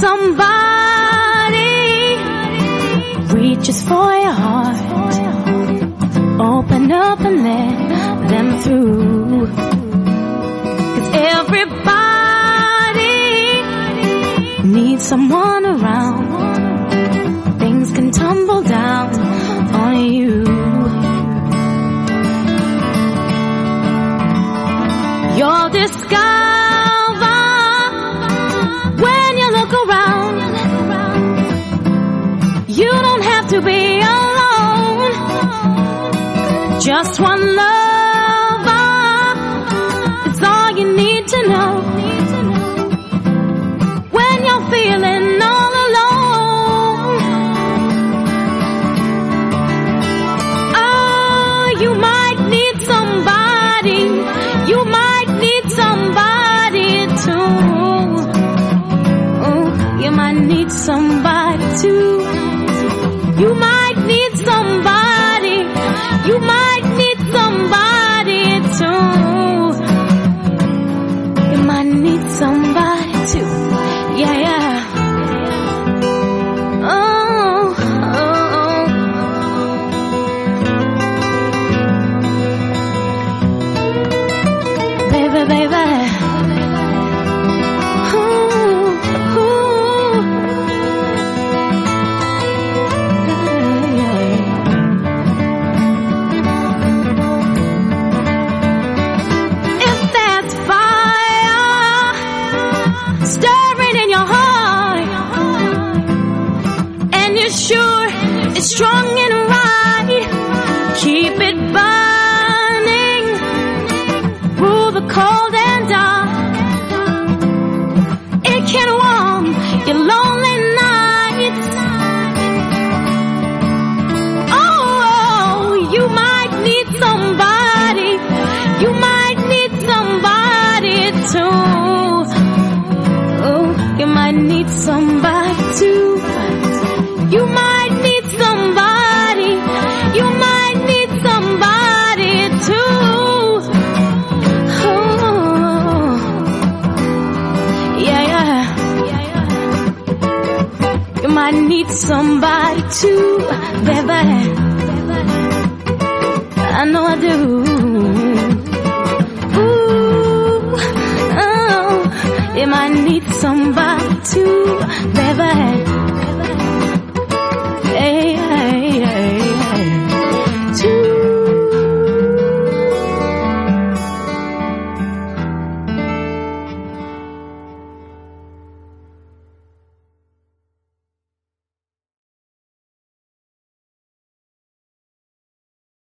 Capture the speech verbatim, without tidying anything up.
somebody reaches for your heart. Open up and let them through. 'Cause everybody needs someone around. Things can tumble down on you. You'll discover when you look around, you don't have to be alone. Just one lover, it's all you need to know. When you're feeling all alone, oh, you might need somebody. You might need somebody too. Oh, you might need somebody too. You might need somebody. You might need somebody too. You might need somebody too. Yeah, yeah. Oh, oh, oh. Baby, baby. Ooh, ooh. If there's fire stirring in your heart, and you're sure it's strong and right, keep it burning through the cold and dark. It can warm your lonely nights. Oh, you might need somebody. You might need somebody too. Oh, you might need somebody too. You might need somebody. You might need somebody too. Oh, yeah, yeah. You might need somebody too, baby. I know I do. Ooh, oh, you might need somebody too, baby.